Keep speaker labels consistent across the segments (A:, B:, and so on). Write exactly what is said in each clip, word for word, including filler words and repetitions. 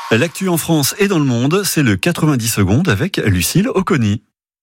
A: L'actu en France et dans le monde, c'est le quatre-vingt-dix secondes avec Lucille Oconi.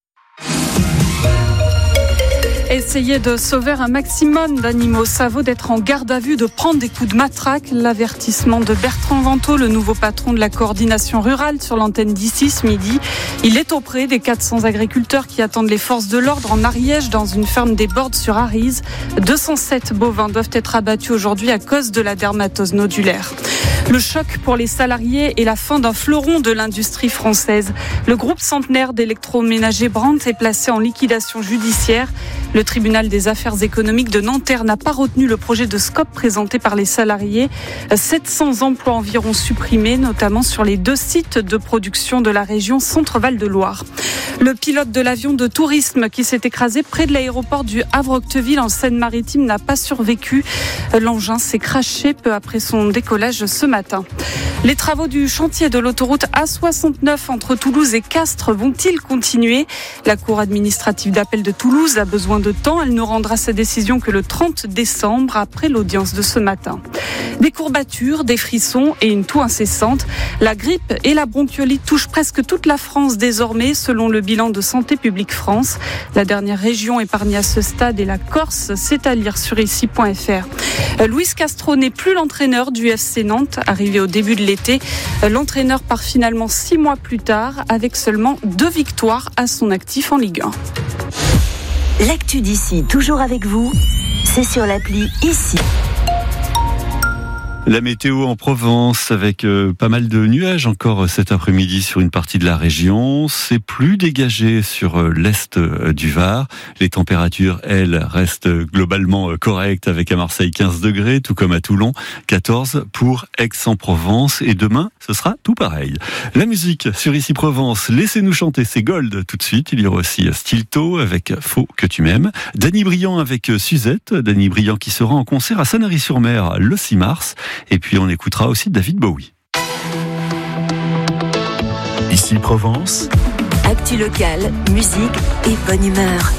B: Essayer de sauver un maximum d'animaux, ça vaut d'être en garde à vue, de prendre des coups de matraque. L'avertissement de Bertrand Vantaux, le nouveau patron de la coordination rurale, sur l'antenne d'ici ce midi. Il est auprès des quatre cents agriculteurs qui attendent les forces de l'ordre en Ariège, dans une ferme des Bordes sur Arize. deux cent sept bovins doivent être abattus aujourd'hui à cause de la dermatose nodulaire. Le choc pour les salariés et la fin d'un fleuron de l'industrie française. Le groupe centenaire d'électroménager Brandt est placé en liquidation judiciaire. Le tribunal des affaires économiques de Nanterre n'a pas retenu le projet de scope présenté par les salariés. sept cents emplois environ supprimés, notamment sur les deux sites de production de la région Centre-Val de Loire. Le pilote de l'avion de tourisme qui s'est écrasé près de l'aéroport du Havre-Octeville en Seine-Maritime n'a pas survécu. L'engin s'est crashé peu après son décollage ce matin. Les travaux du chantier de l'autoroute A soixante-neuf entre Toulouse et Castres vont-ils continuer ? La Cour administrative d'appel de Toulouse a besoin de temps. Elle ne rendra sa décision que le trente décembre, après l'audience de ce matin. Des courbatures, des frissons et une toux incessante. La grippe et la bronchiolite touchent presque toute la France désormais, selon le bilan de Santé publique France. La dernière région épargnée à ce stade est la Corse, c'est à lire sur ici point f r. Luis Castro n'est plus l'entraîneur du F C Nantes, arrivé au début de l'été. L'entraîneur part finalement six mois plus tard, avec seulement deux victoires à son actif en Ligue un.
C: L'actu d'ici, toujours avec vous, c'est sur l'appli Ici.
A: La météo en Provence avec euh, pas mal de nuages encore cet après-midi sur une partie de la région. C'est plus dégagé sur euh, l'est euh, du Var. Les températures, elles, restent globalement euh, correctes avec à Marseille quinze degrés, tout comme à Toulon, quatorze pour Aix-en-Provence. Et demain, ce sera tout pareil. La musique sur Ici Provence, laissez-nous chanter, c'est Gold tout de suite. Il y aura aussi Stilto avec Faut que tu m'aimes. Danny Briand avec Suzette. Danny Briand qui sera en concert à Sanary-sur-Mer le six mars. Et puis on écoutera aussi David Bowie.
D: Ici Provence.
C: Actu locale, musique et bonne humeur.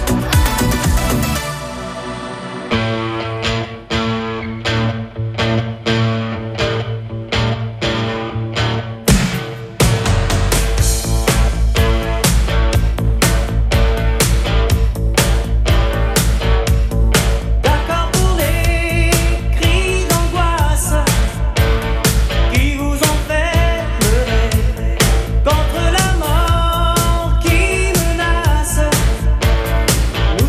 E: Contre la mort qui menace,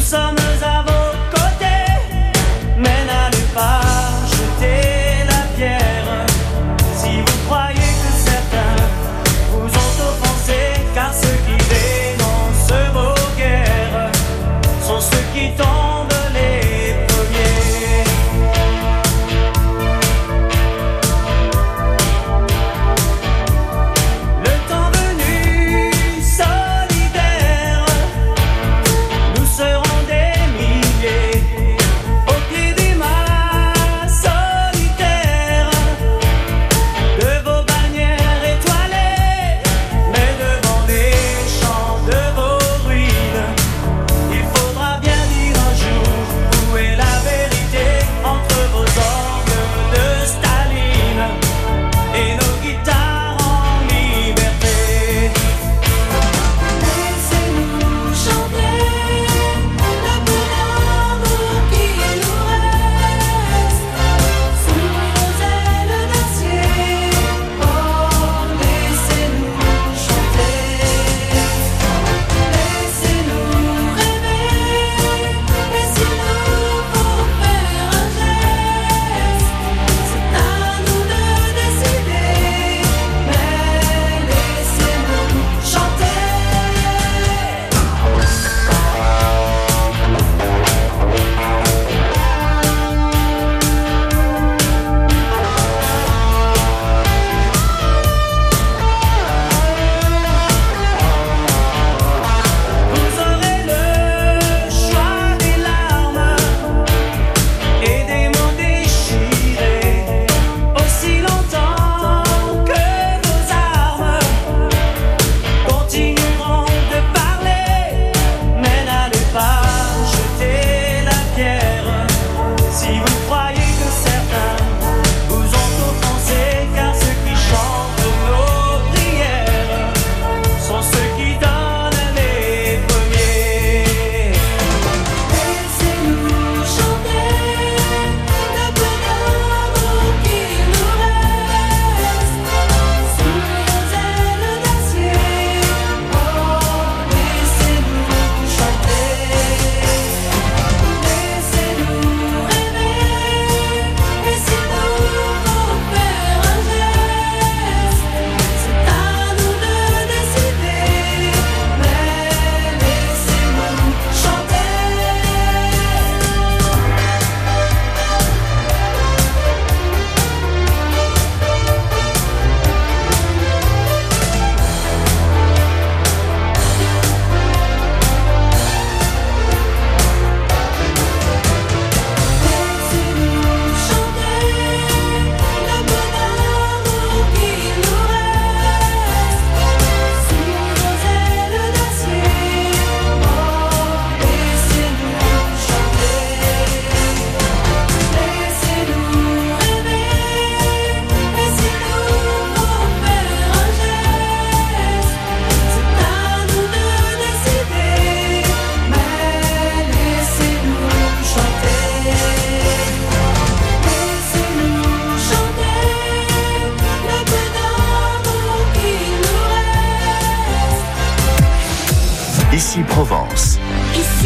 D: Provence.
C: Ici.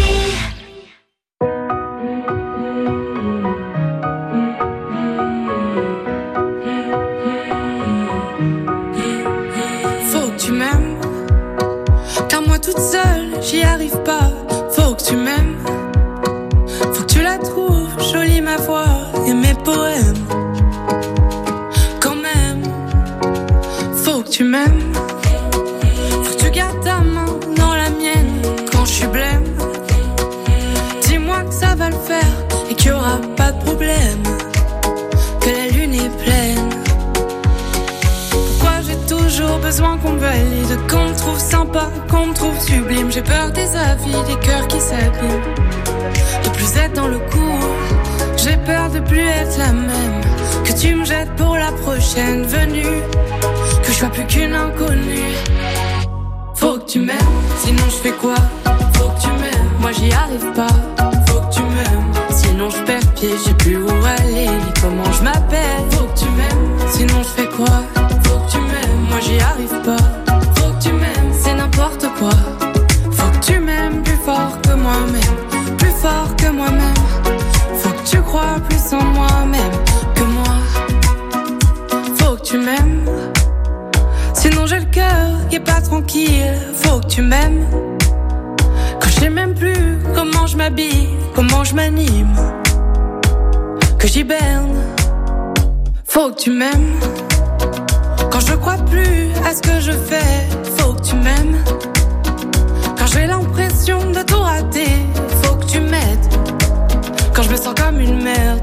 E: Faut que tu m'aimes, car moi toute seule, j'y arrive pas. Faut que tu m'aimes, faut que tu la trouves jolie ma voix et mes poèmes. Quand même, faut que tu m'aimes, faut que tu gardes ta main dans la mienne quand je suis blême. Dis-moi que ça va le faire et qu'il y aura pas de problème, que la lune est pleine. Pourquoi j'ai toujours besoin qu'on me valide, qu'on me trouve sympa, qu'on me trouve sublime. J'ai peur des avis, des cœurs qui s'abîment, de plus être dans le coup. J'ai peur de plus être la même, que tu me jettes pour la prochaine venue, que je sois plus qu'une inconnue. Faut que tu m'aimes, sinon je fais quoi? Faut que tu m'aimes, moi j'y arrive pas. Faut que tu m'aimes, sinon je perds pied, je sais plus où aller ni comment je m'appelle. Faut que tu m'aimes, sinon je fais quoi? Faut que tu m'aimes, moi j'y arrive pas. Faut que tu m'aimes, c'est n'importe quoi. Faut que tu m'aimes plus fort que moi-même, plus fort que moi-même. Faut que tu crois plus en moi-même que moi. Faut que tu m'aimes, sinon j'ai le cœur qui est pas tranquille. Faut que tu m'aimes, quand je sais même plus comment je m'habille, comment je m'anime, que j'hiberne. Faut que tu m'aimes, quand je crois plus à ce que je fais. Faut que tu m'aimes, quand j'ai l'impression de tout rater. Faut que tu m'aides, quand je me sens comme une merde.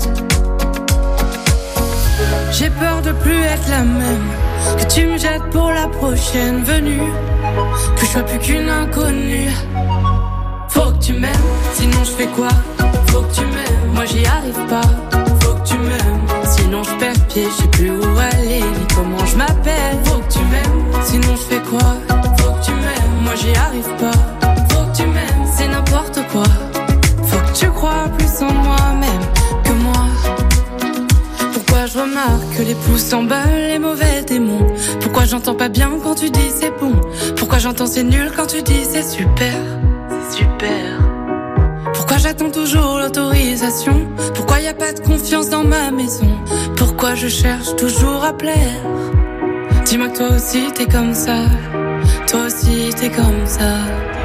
E: J'ai peur de plus être la même, que tu me jettes pour la prochaine venue, que je sois plus qu'une inconnue. Faut que tu m'aimes, sinon je fais quoi? Faut que tu m'aimes, moi j'y arrive pas. Faut que tu m'aimes, sinon je perds pied, je sais plus où aller ni comment je m'appelle. Faut que tu m'aimes, sinon je fais quoi? Faut que tu m'aimes, moi j'y arrive pas. Faut que tu m'aimes, c'est n'importe quoi. Faut que tu crois plus en moi-même que moi. Pourquoi je remarque que les pouces s'emballent, les mauvais démons? Pourquoi j'entends pas bien quand tu dis c'est bon? Pourquoi j'entends c'est nul quand tu dis c'est super? C'est super. Pourquoi j'attends toujours l'autorisation? Pourquoi y a pas de confiance dans ma maison? Pourquoi je cherche toujours à plaire? Dis-moi que toi aussi t'es comme ça, toi aussi t'es comme ça.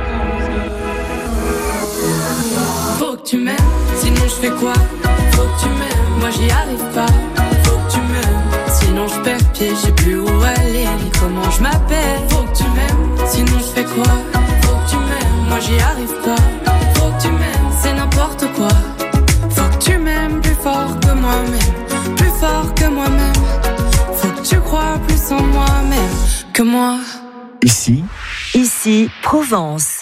E: Faut que tu m'aimes, sinon je fais quoi? Faut que tu m'aimes, moi j'y arrive pas. Faut que tu m'aimes, sinon je perds pied, je sais plus où aller ni comment je m'appelle. Faut que tu m'aimes, sinon je fais quoi? Faut que tu m'aimes, moi j'y arrive pas. Faut que tu m'aimes, c'est n'importe quoi. Faut que tu m'aimes plus fort que moi-même, plus fort que moi-même. Faut que tu crois plus en moi-même que moi.
D: Ici,
C: Ici, Provence.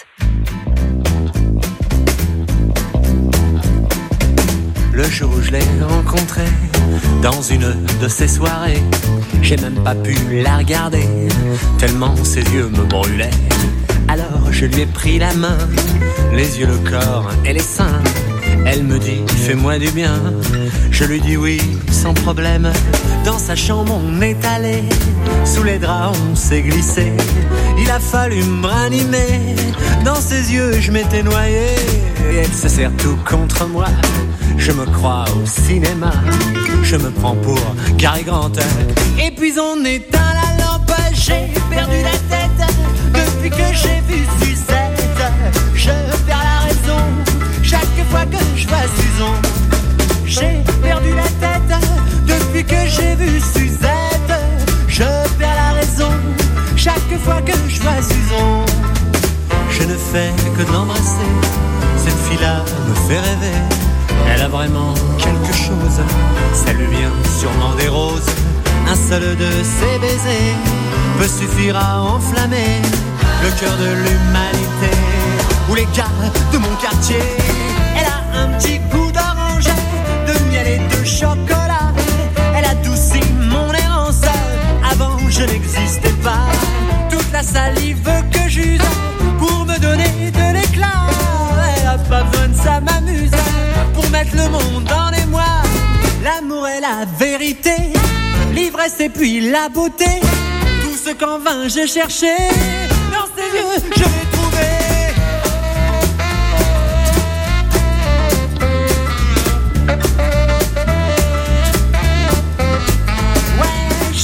F: Le jour où je l'ai rencontrée dans une de ces soirées, j'ai même pas pu la regarder, tellement ses yeux me brûlaient. Alors je lui ai pris la main, les yeux, le corps et les seins. Elle me dit fais-moi du bien, je lui dis oui sans problème. Dans sa chambre on est allé, sous les draps on s'est glissé. Il a fallu me ranimer, dans ses yeux je m'étais noyé. Et elle se serre tout contre moi, je me crois au cinéma. Je me prends pour Cary Grant. Et puis on éteint la lampe, j'ai perdu la tête. Depuis que j'ai vu Suzette, je perds la raison. Chaque fois que je vois Suzon, j'ai perdu la tête. Depuis que j'ai vu Suzette, je perds la raison. Chaque fois que je vois Suzon, je ne fais que de l'embrasser. Cette fille-là me fait rêver. Elle a vraiment quelque chose, ça lui vient sûrement des roses. Un seul de ses baisers peut suffire à enflammer le cœur de l'humanité. Ou les gars de mon quartier. Elle a un petit goût d'orange, de miel et de chocolat. Elle adoucit mon errance, avant je n'existais pas. Toute la salive que j'use pour me donner de l'éclat. Elle a pas besoin de ça, m'amuse, pour mettre le monde en émoi. L'amour est la vérité, l'ivresse et puis la beauté. Tout ce qu'en vain je cherchais, dans ses yeux je l'ai trouvé.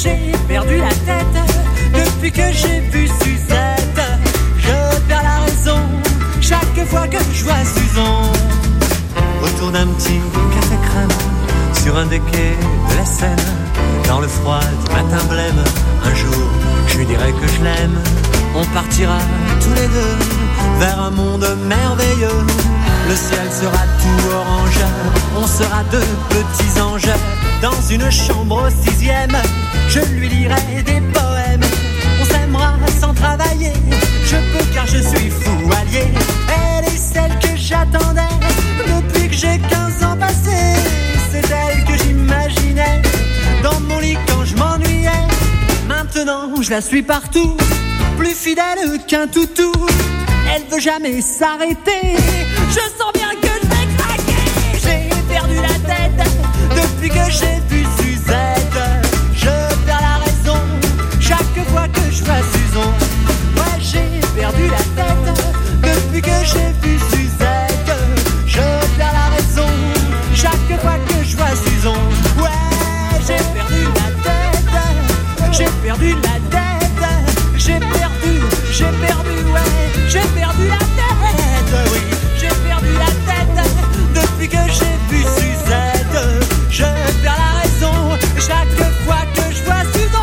F: j'ai perdu la tête depuis que j'ai vu Suzette. Je perds la raison chaque fois que je vois Suzon autour d'un petit café crème sur un des quais de la Seine. Dans le froid du matin blême, un jour je lui dirai que je l'aime. On partira tous les deux vers un monde merveilleux. Le ciel sera tout orange, on sera deux petits anges. Dans une chambre au sixième, je lui lirai des poèmes. On s'aimera sans travailler, je peux car je suis fou allié. Elle est celle que j'attendais depuis que j'ai quinze ans passés. C'est elle que j'imaginais dans mon lit quand je m'ennuyais. Maintenant je la suis partout, plus fidèle qu'un toutou. Elle veut jamais s'arrêter, je sens bien que je vais craquer. J'ai perdu la tête depuis que j'ai vu Suzette. Je perds la raison chaque fois que je vois Suzon. Ouais, j'ai perdu la tête depuis que j'ai vu Suzette. Je perds la raison chaque fois que je vois Suzon. Ouais, j'ai perdu la tête, j'ai perdu la tête, j'ai perdu, j'ai perdu, ouais, j'ai perdu la tête, oui, j'ai perdu la tête depuis que j'ai vu Suzette. Je perds la raison chaque fois que je vois Suzon.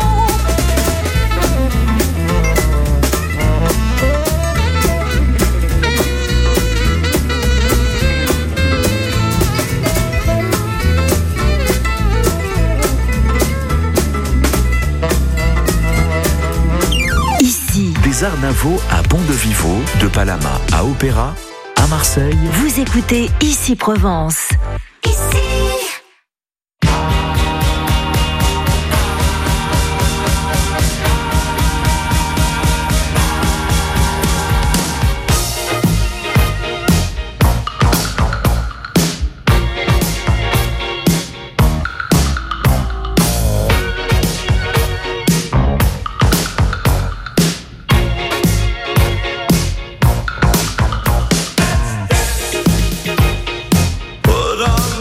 D: Des Arnavaux à Pont-de-Vivo, de Palama à Opéra, à Marseille.
C: Vous écoutez Ici Provence. Ici.
G: Put on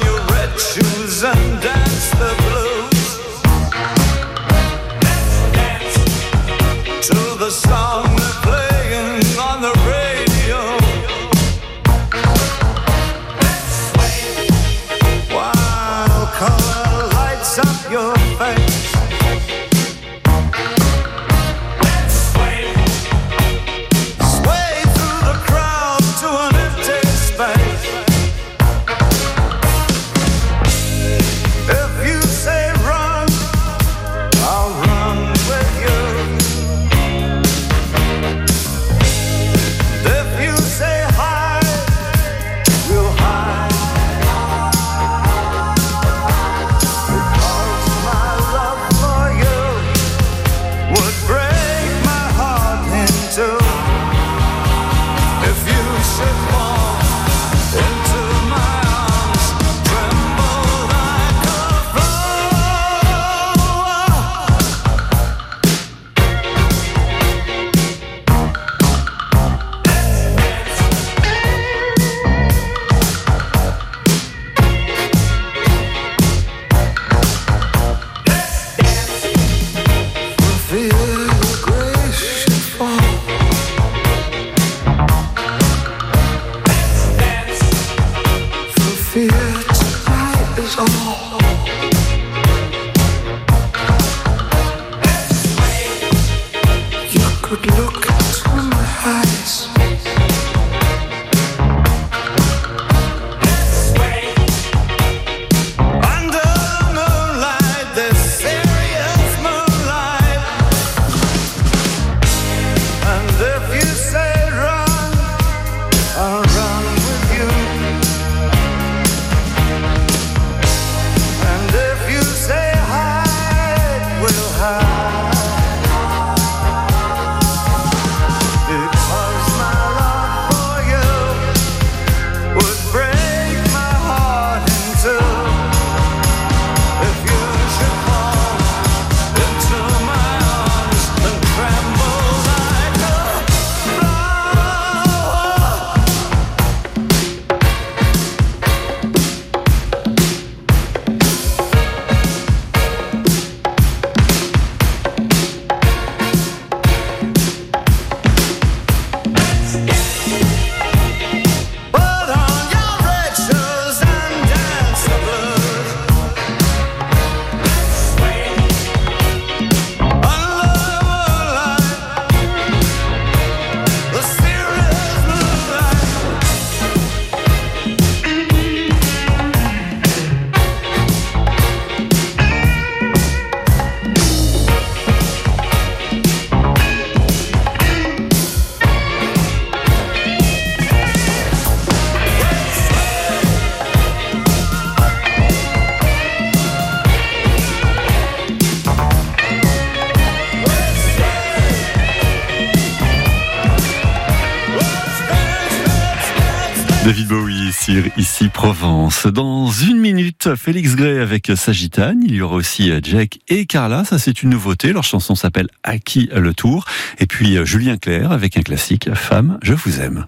A: David Bowie sur Ici Provence. Dans une minute, Félix Gray avec sa gitane. Il y aura aussi Jack et Carla. Ça, c'est une nouveauté. Leur chanson s'appelle À qui le tour. Et puis Julien Clerc avec un classique, Femme, je vous aime.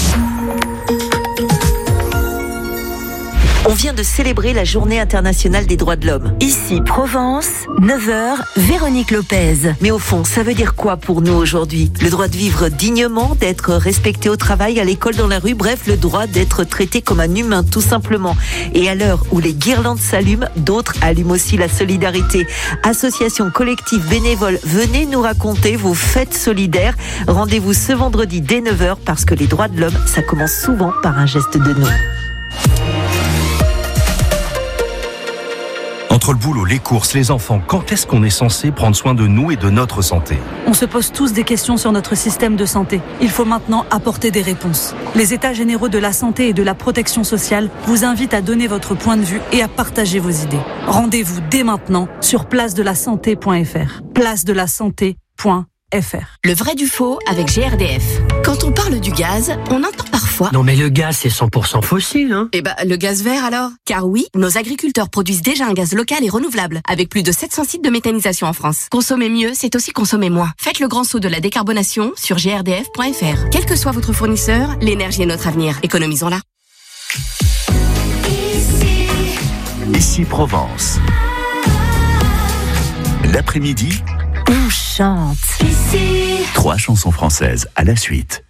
C: On vient de célébrer la Journée internationale des droits de l'homme. Ici, Provence, neuf heures, Véronique Lopez. Mais au fond, ça veut dire quoi pour nous aujourd'hui ? Le droit de vivre dignement, d'être respecté au travail, à l'école, dans la rue, bref, le droit d'être traité comme un humain, tout simplement. Et à l'heure où les guirlandes s'allument, d'autres allument aussi la solidarité. Associations, collectives, bénévoles, venez nous raconter vos fêtes solidaires. Rendez-vous ce vendredi dès neuf heures parce que les droits de l'homme, ça commence souvent par un geste de nous.
G: Entre le boulot, les courses, les enfants, quand est-ce qu'on est censé prendre soin de nous et de notre santé ?
H: On se pose tous des questions sur notre système de santé. Il faut maintenant apporter des réponses. Les États généraux de la santé et de la protection sociale vous invitent à donner votre point de vue et à partager vos idées. Rendez-vous dès maintenant sur place de la santé point f r. place de la santé point f r.
I: Le vrai du faux avec G R D F. Quand on parle du gaz, on entend parfois...
J: Non mais le gaz c'est cent pour cent fossile, hein.
I: Eh ben, le gaz vert alors ? Car oui, nos agriculteurs produisent déjà un gaz local et renouvelable, avec plus de sept cents sites de méthanisation en France. Consommer mieux, c'est aussi consommer moins. Faites le grand saut de la décarbonation sur G R D F point f r. Quel que soit votre fournisseur, l'énergie est notre avenir. Économisons-la.
D: Ici, Ici Provence. L'après-midi,
C: on chante.
D: Ici. Trois chansons françaises à la suite.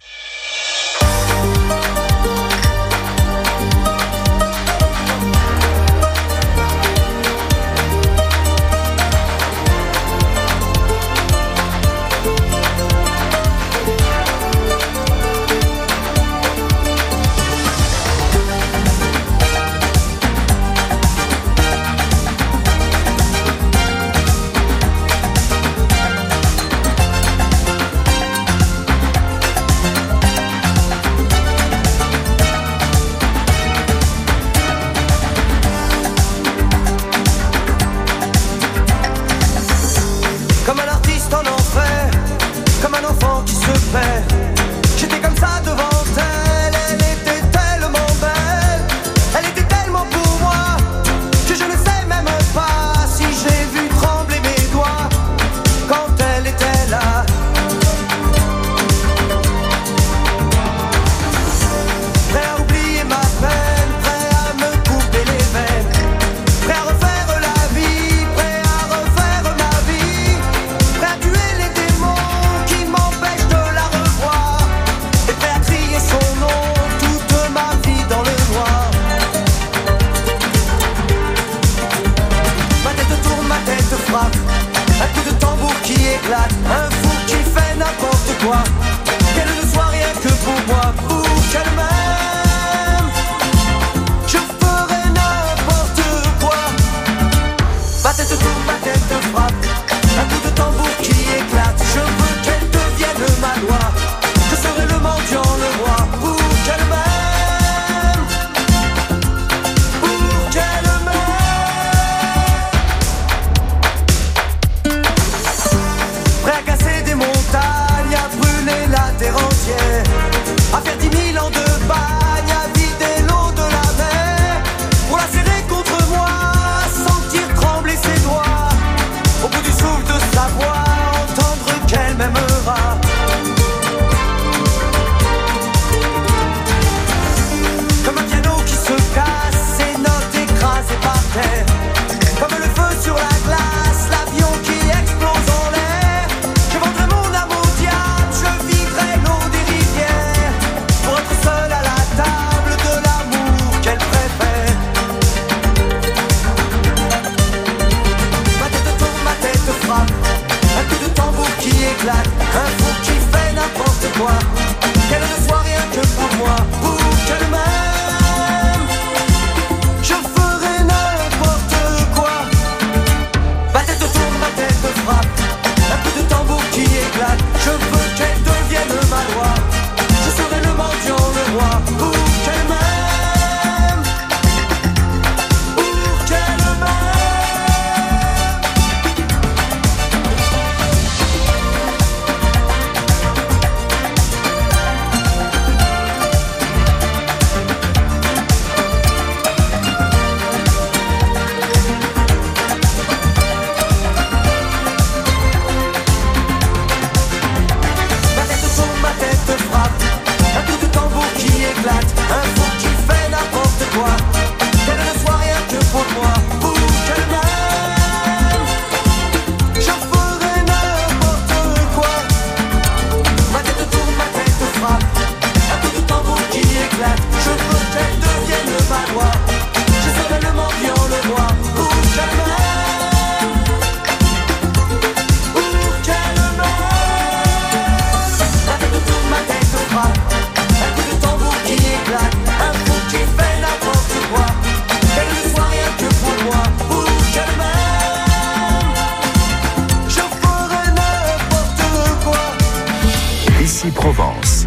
D: Provence.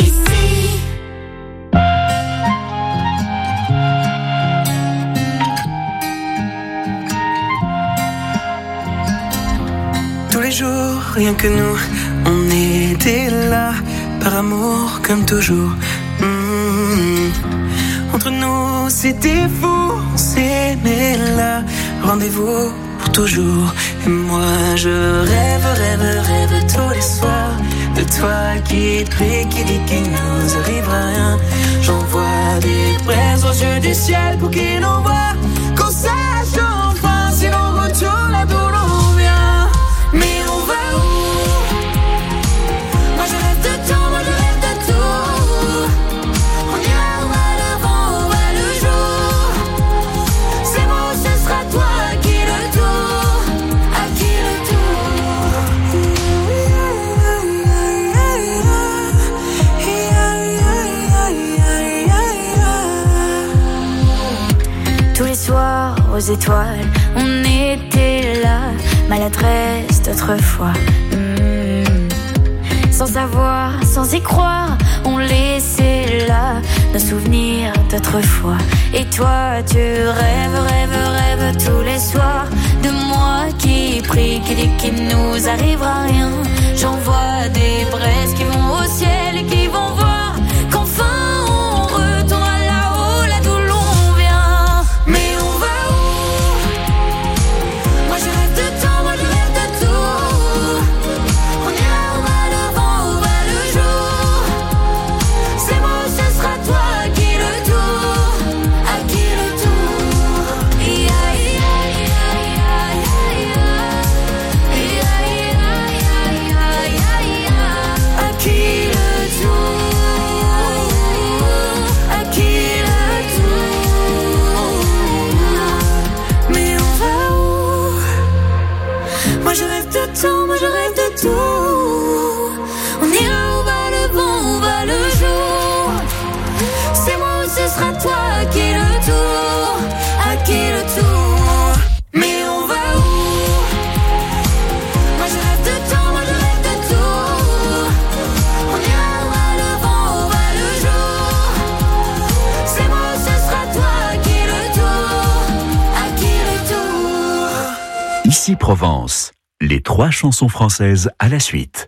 K: Tous les jours, rien que nous, on était là, par amour comme toujours. Mmh. Entre nous, c'était fou, on s'aimait là, rendez-vous pour toujours. Et moi, je rêve, rêve, rêve tous les soirs de toi qui prie, qui dit qu'il nous arrivera rien. J'envoie des braises aux yeux du ciel pour qu'il envoie qu'on sache enfin si l'on retourne là d'où l'on vient. Mais on va où? Moi je rêve de tout, moi je rêve de tout. On ira, on va le vent, on va le jour. C'est moi ou ce sera toi qui le tour, à qui le
L: tour. Tous les soirs aux étoiles, on était là, maladresse d'autrefois. Mmh. Sans savoir, sans y croire, on laissait là nos souvenirs d'autrefois. Et toi, tu rêves, rêves, rêves tous les soirs de moi qui prie, qui dit qu'il nous arrivera rien. J'envoie des braises qui vont au ciel et qui vont voir qu'enfin on retourne là-haut, là d'où l'on vient. Mais on va où? Moi je rêve de temps, moi je rêve de tout. On ira, on va le vent, on va le jour. C'est moi ou ce sera toi qui le tour, à qui le tour. Ia, ia, ia, ia, ia, ia, ia, ia, ia. À qui le tour, à qui le tour. Mais on va où? Moi je rêve de tout, moi je rêve de tout. On ira, on va le vent, on va le jour. C'est moi ou ce sera toi qui le tour, à qui le tour. Mais on va où? Moi je rêve de tout, moi je rêve de tout. On ira, on va le vent, on va le jour. C'est moi ou ce sera toi qui le tour, à qui le tour.
D: Ici Provence, les trois chansons françaises à la suite.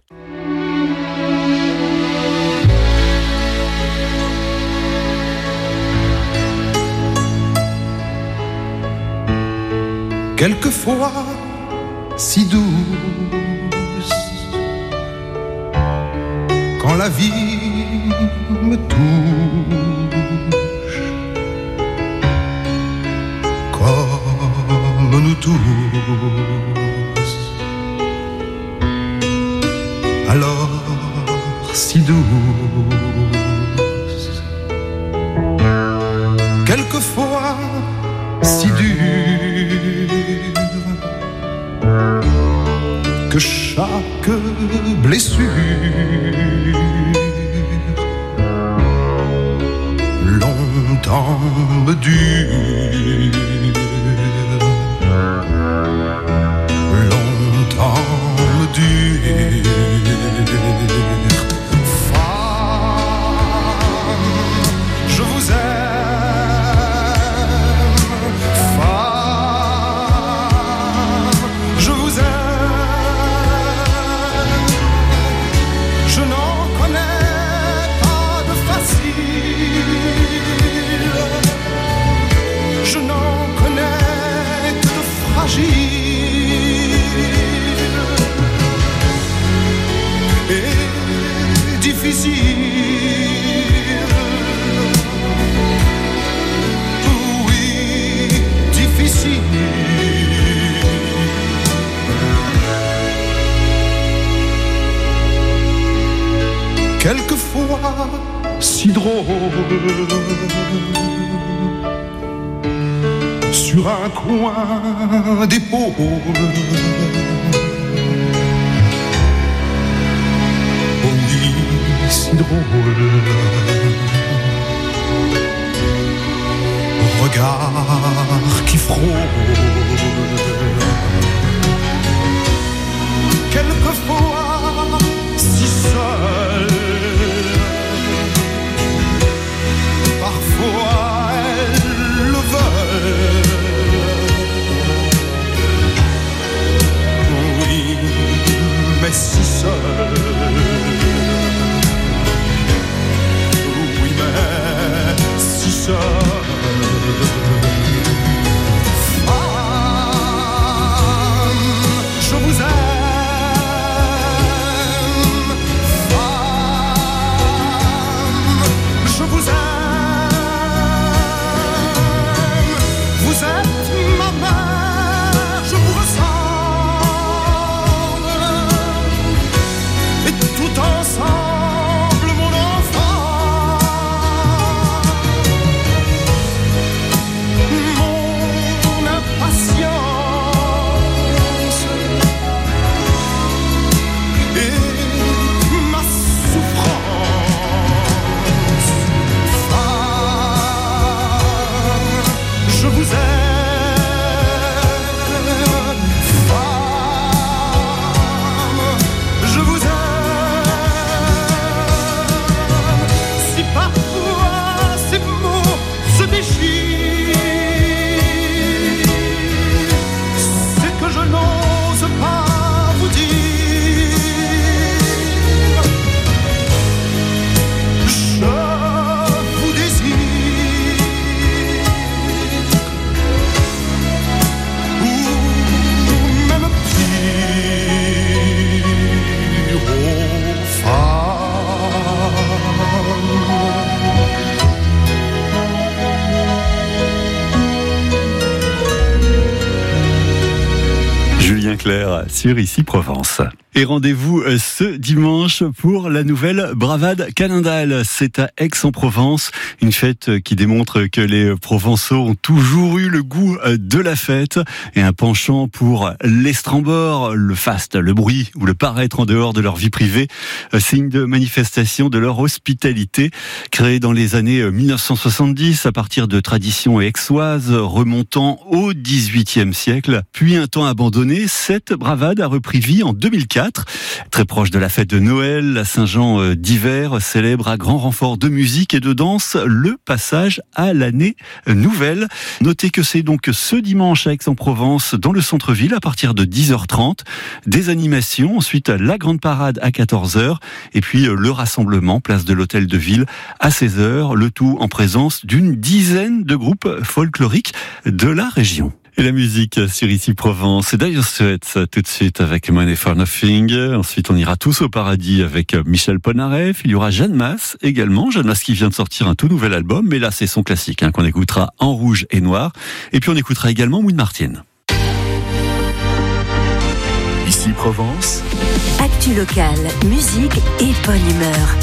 M: Quelquefois si douce, quand la vie me touche, comme nous tous, alors si douce. Quelquefois si dure, que chaque blessure longtemps me dure, longtemps me dure. Femme, je vous aime. Et difficile, oui, difficile. Quelquefois si drôle, sur un coin d'épaule. Oh oui, si drôle. Regard qui frôle. Quelquefois si seul,
A: Leclerc sur Ici Provence. Et rendez-vous ce dimanche pour la nouvelle Bravade Calendal. C'est à Aix-en-Provence, une fête qui démontre que les Provençaux ont toujours eu le goût de la fête et un penchant pour l'estrambord, le faste, le bruit ou le paraître en dehors de leur vie privée, signe de manifestation de leur hospitalité. Créée dans les années mille neuf cent soixante-dix à partir de traditions aixoises remontant au dix-huitième siècle, puis un temps abandonnée, cette bravade a repris vie en deux mille quatre. Très proche de la fête de Noël, la Saint-Jean d'hiver célèbre à grand renfort de musique et de danse le passage à l'année nouvelle. Notez que c'est donc ce dimanche à Aix-en-Provence, dans le centre-ville, à partir de dix heures trente. Des animations, ensuite la grande parade à quatorze heures, et puis le rassemblement, place de l'Hôtel de Ville, à seize heures. Le tout en présence d'une dizaine de groupes folkloriques de la région. Et la musique sur Ici Provence, c'est Dire Straits tout de suite avec Money for Nothing. Ensuite, on ira tous au paradis avec Michel Polnareff. Il y aura Jeanne Masse également. Jeanne Masse qui vient de sortir un tout nouvel album, mais là, c'est son classique hein, qu'on écoutera en rouge et noir. Et puis, on écoutera également Moon Martin.
D: Ici Provence.
C: Actu local, musique et bonne humeur.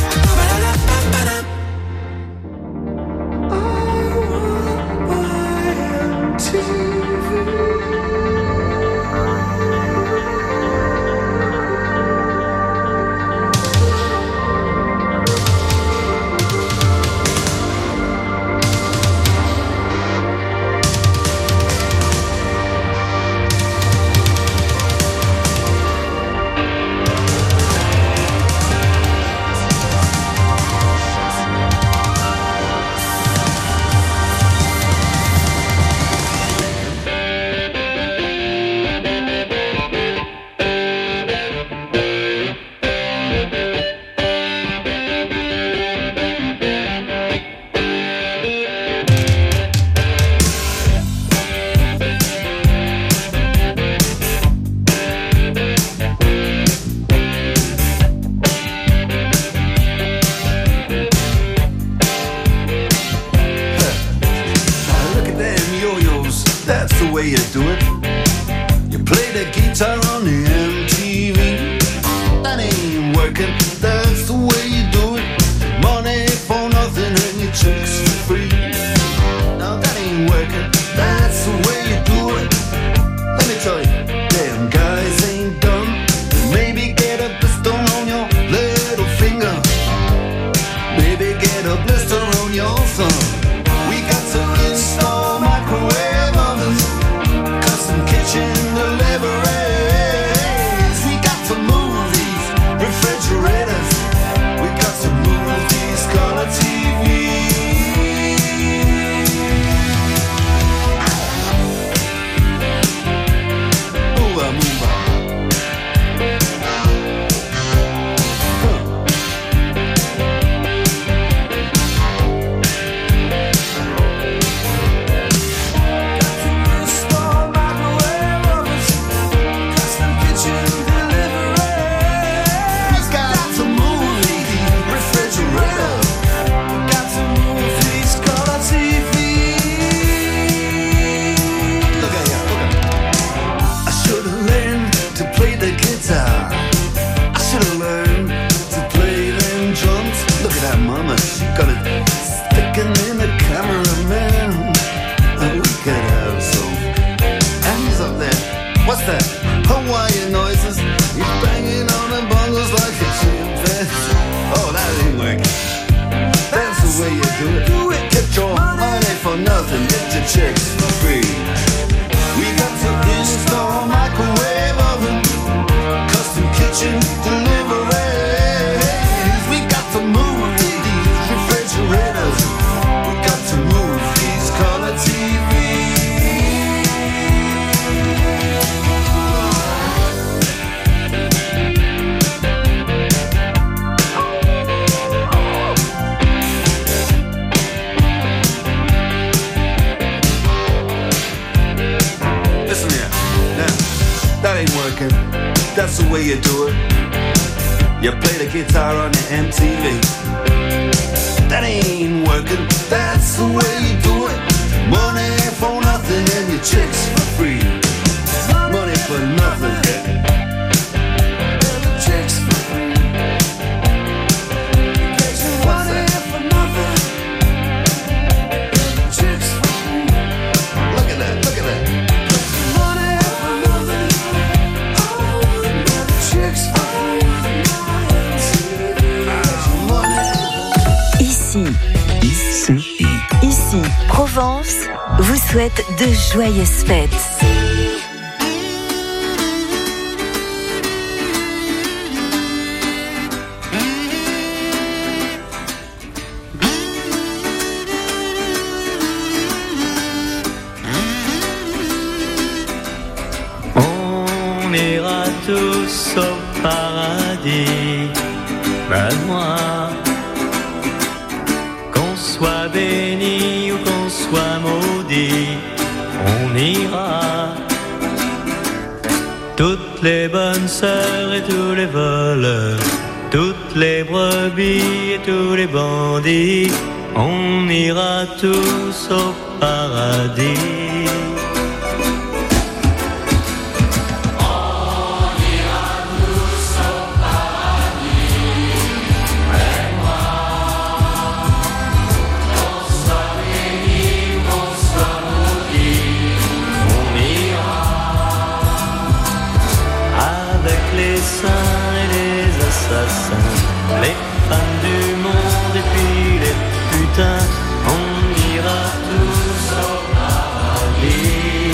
N: That's the way you do it. You play the guitar on the M T V. That ain't working. That's the way you do it. Money for nothing and your chicks for free. Money for nothing.
C: souhaite de joyeuses fêtes.
F: On ira tous au paradis, ben moi. Qu'on soit béni ou qu'on soit maudit, on ira. Toutes les bonnes sœurs et tous les voleurs, toutes les brebis et tous les bandits, on ira tous au paradis. Les femmes du monde et puis les putains, on ira tous au paradis.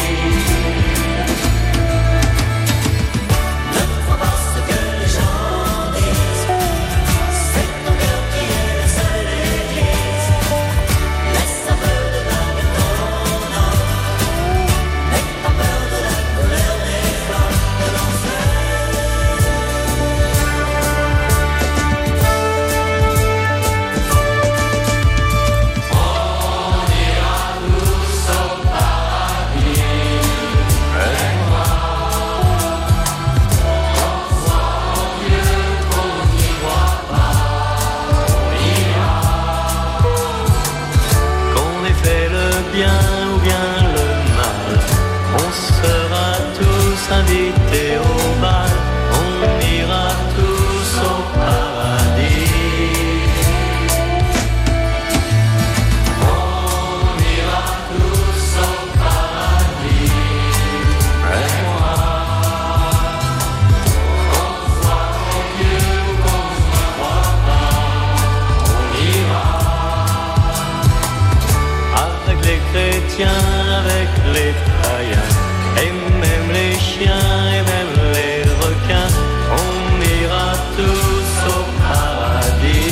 F: Ne crois pas ce que les gens disent, c'est ton cœur qui est la seule église. Laisse un peu de bague à ton âme, n'aie pas peur de la couleur des flammes de l'enfer. Bien ou bien le mal, on sera tous invités au bal, on ira tous au paradis. On ira tous au paradis. Et moi, qu'on soit vieux ou qu'on ne croit pas, on ira. Avec les chrétiens, avec les païens, et même les chiens, et même les requins, on ira tous au paradis.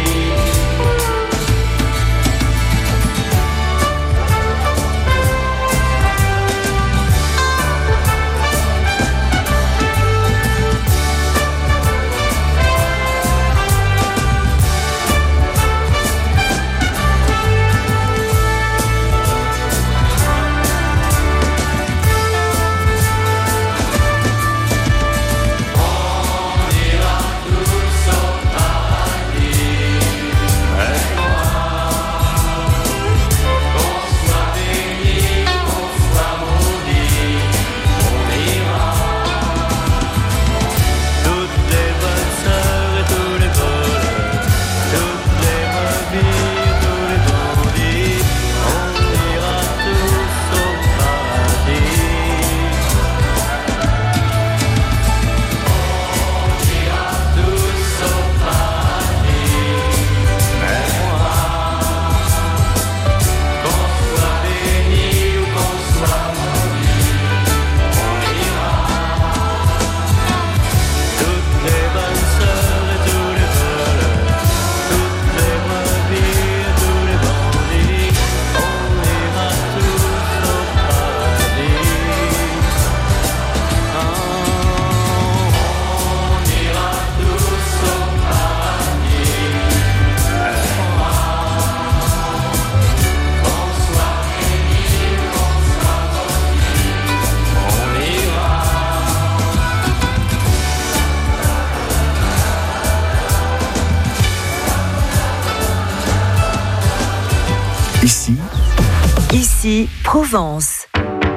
C: Ici, ici, Provence.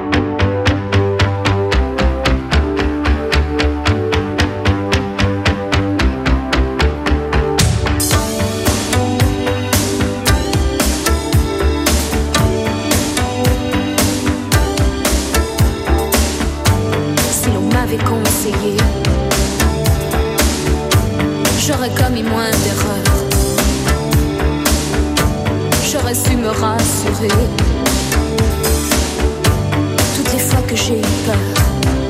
O: Si l'on m'avait conseillé, j'aurais commis moins d'erreurs. J'aurais su me rassurer j'ai eu peur.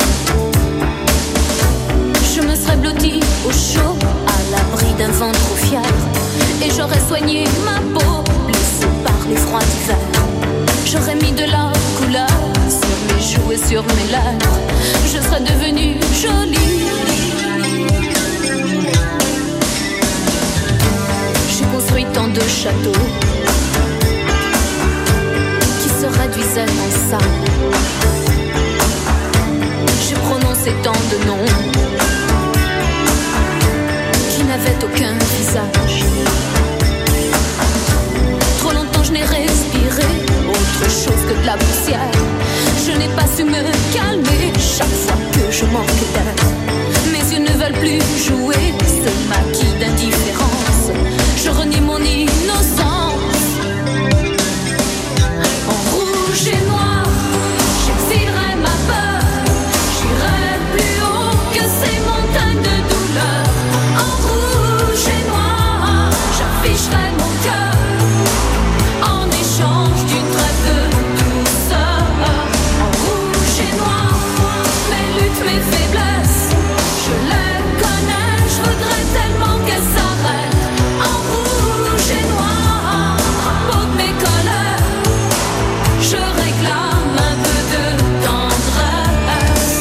O: Je me serais blottie au chaud, à l'abri d'un vent trop fier, et j'aurais soigné ma peau, blessée par les froids d'hiver. J'aurais mis de la couleur sur mes joues et sur mes lèvres. Je serais devenue jolie. J'ai construit tant de châteaux qui se réduisaient en sable. J'ai prononcé tant de noms qui n'avaient aucun visage. Trop longtemps je n'ai respiré autre chose que de la poussière. Je n'ai pas su me calmer chaque fois que je manque d'air. Mes yeux ne veulent plus jouer ce maquis d'indifférence. Je renie mon innocence. En rouge et noir, j'exilerai ma peur. J'irai plus haut que ces montagnes de douleur. En rouge et noir, j'afficherai mon cœur en échange d'une trêve de douceur. En rouge et noir, mes luttes, mes faiblesses, je les connais, je voudrais tellement qu'elles s'arrêtent. En rouge et noir, drapeau de mes colères, je réclame un peu de tendresse.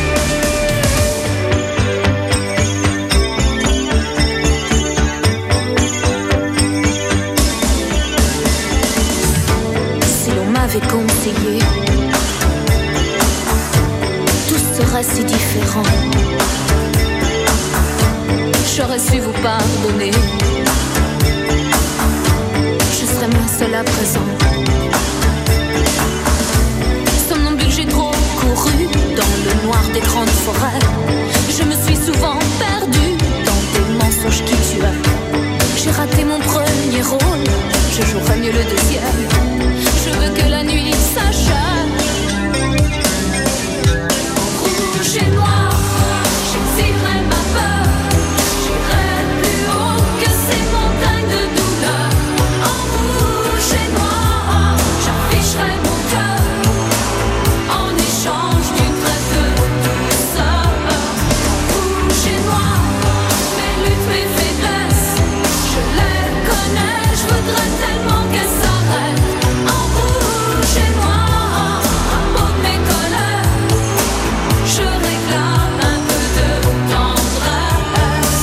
O: Si l'on m'avait conseillé, tout serait si différent. J'aurais su vous pardonner. Je serais moins seule à présent. Somnambule, j'ai trop couru dans le noir des grandes forêts. Je me suis souvent perdue dans des mensonges qui tuaient. J'ai raté mon premier rôle, je jouerai mieux le deuxième. Je veux que la nuit s'achève. En rouge et noir, j'exilerai ma peur. J'irai plus haut que ces montagnes de douleur. En rouge et noir, j'afficherai mon cœur en échange d'une trêve de douceur. En rouge et noir, mes luttes, mes faiblesses, je les connais, je voudrais tellement qu'elles s'arrêtent. En rouge et noir, drapeau de mes colères, je réclame un peu de tendresse.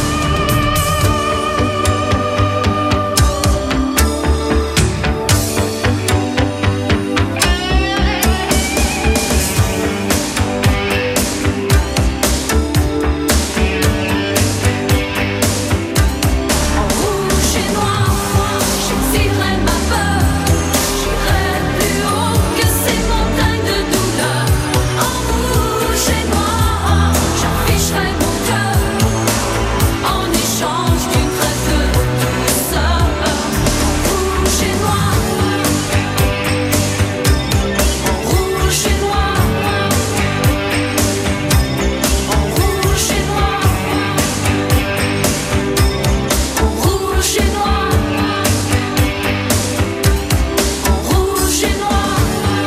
O: En rouge et noir, j'exilerai ma peur. J'irai plus haut que ces montagnes de douleur. En rouge et noir, j'afficherai mon cœur en échange d'une trêve de douceur. En rouge et noir, en rouge et noir, en rouge et noir, en rouge et noir, en rouge et noir.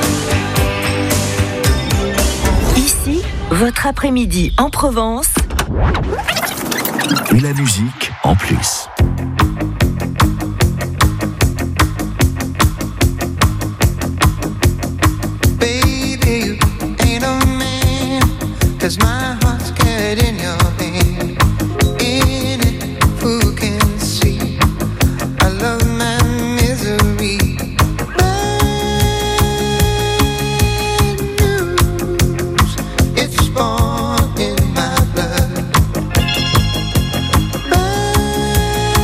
C: Ici, votre après-midi en Provence.
D: Et la musique en plus.
K: Baby, you ain't a man, 'cause my heart's carried in your hand. In it, who can see? I love my misery. Bad news, it's born in my blood. Bad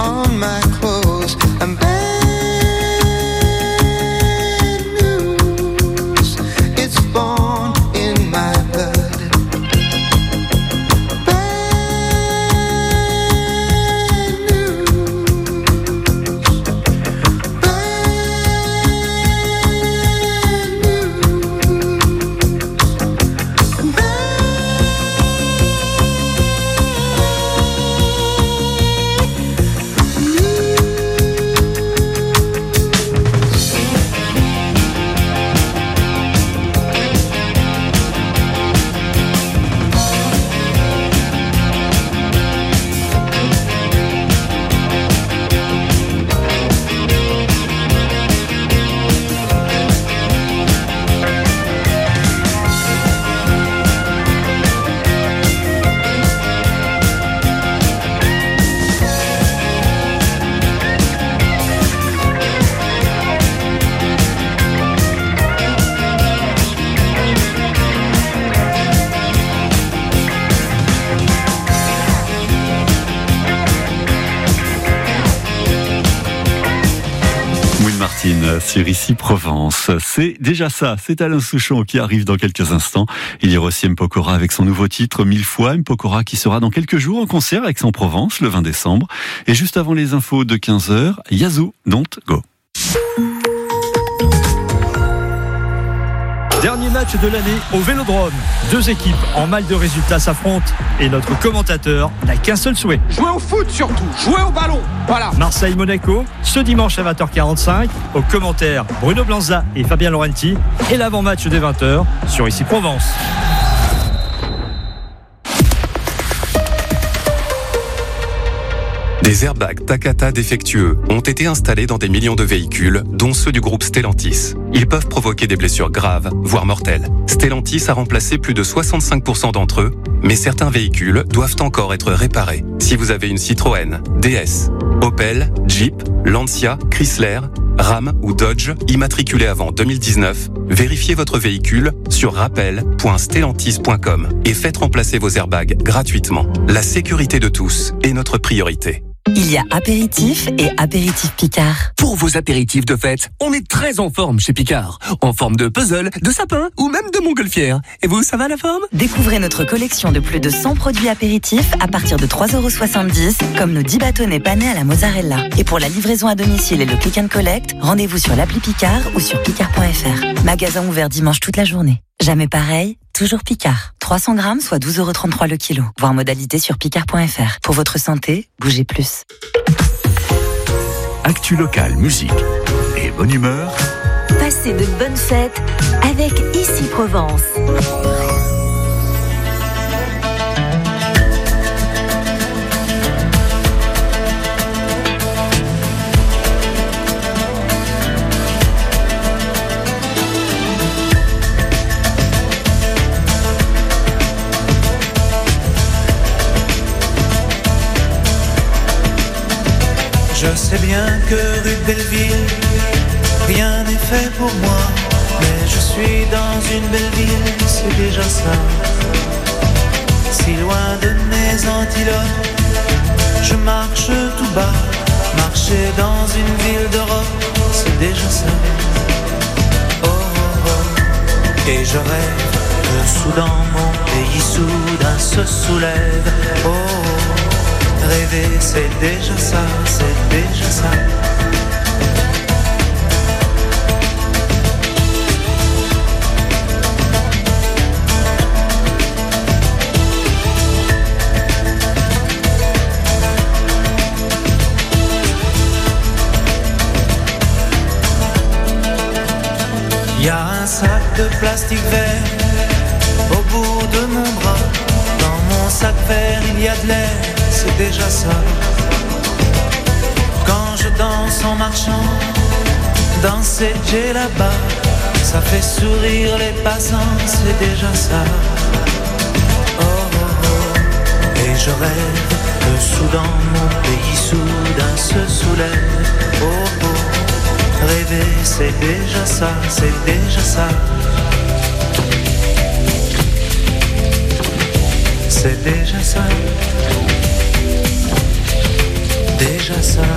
K: on my clothes. And bad news, it's born in my blood.
A: Sur Ici Provence. C'est déjà ça, c'est Alain Souchon qui arrive dans quelques instants. Il y aura aussi M. Pokora avec son nouveau titre Mille fois. M. Pokora qui sera dans quelques jours en concert avec Aix-en-Provence le vingt décembre. Et juste avant les infos de quinze heures, Yazoo, Don't Go.
P: Dernier match de l'année au Vélodrome. Deux équipes en mal de résultats s'affrontent et notre commentateur n'a qu'un seul souhait.
Q: Jouer au foot surtout, jouer au ballon, voilà.
P: Marseille-Monaco, ce dimanche à vingt heures quarante-cinq. Au commentaire, Bruno Blanza et Fabien Laurenti. Et l'avant-match dès vingt heures sur Ici Provence.
R: Des airbags Takata défectueux ont été installés dans des millions de véhicules, dont ceux du groupe Stellantis. Ils peuvent provoquer des blessures graves, voire mortelles. Stellantis a remplacé plus de soixante-cinq pour cent d'entre eux, mais certains véhicules doivent encore être réparés. Si vous avez une Citroën, D S, Opel, Jeep, Lancia, Chrysler, Ram ou Dodge immatriculés avant deux mille dix-neuf, vérifiez votre véhicule sur rappel point stellantis point com et faites remplacer vos airbags gratuitement. La sécurité de tous est notre priorité.
S: Il y a apéritif et apéritif Picard.
T: Pour vos apéritifs de fête, on est très en forme chez Picard. En forme de puzzle, de sapin ou même de montgolfière. Et vous, ça va la forme ?
S: Découvrez notre collection de plus de cent produits apéritifs à partir de trois euros soixante-dix, comme nos dix bâtonnets panés à la mozzarella. Et pour la livraison à domicile et le click and collect, rendez-vous sur l'appli Picard ou sur picard point f r. Magasin ouvert dimanche toute la journée. Jamais pareil, toujours Picard. trois cents grammes, soit douze euros trente-trois le kilo. Voir modalité sur picard point f r. Pour votre santé, bougez plus.
D: Actu locale, musique et bonne humeur.
C: Passez de bonnes fêtes avec Ici Provence.
K: Je sais bien que rue de Belleville, rien n'est fait pour moi. Mais je suis dans une belle ville, c'est déjà ça. Si loin de mes antilopes, je marche tout bas. Marcher dans une ville d'Europe, c'est déjà ça. Oh, oh, oh. Et je rêve que soudain mon pays soudain se soulève. Oh, oh. Rêver, c'est déjà ça, c'est déjà ça. Y a un sac de plastique vert au bout de mon bras. Dans mon sac vert, il y a de l'air. C'est déjà ça. Quand je danse en marchant dans cette j'ai là-bas, ça fait sourire les passants, c'est déjà ça. Oh, oh, oh. Et je rêve que soudain mon pays soudain se soulève. Oh, oh. Rêver c'est déjà ça, c'est déjà ça. C'est déjà ça. déjà ça.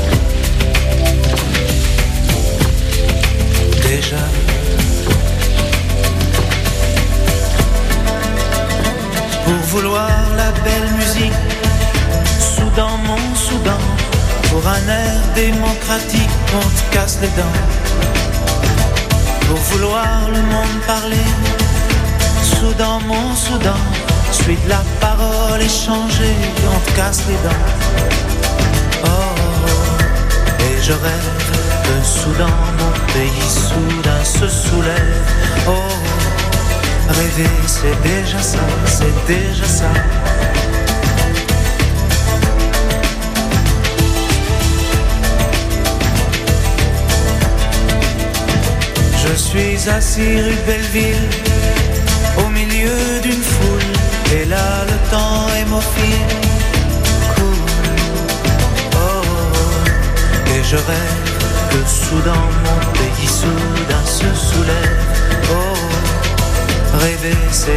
K: Déjà. Pour vouloir la belle musique, Soudan, mon Soudan, pour un air démocratique, on te casse les dents. Pour vouloir le monde parler, Soudan, mon Soudan, suis de la parole échangée, on te casse les dents. Oh, oh, oh. Et je rêve que Soudan, mon pays, soudain se soulève. Oh, oh. Rêver, c'est déjà ça, c'est déjà ça. Je suis assis rue de Belleville, au milieu d'une foule, et là le temps hémophile coule. Oh, oh, oh. Et je rêve que soudain mon pays soudain se soulève. Oh, oh. Rêver c'est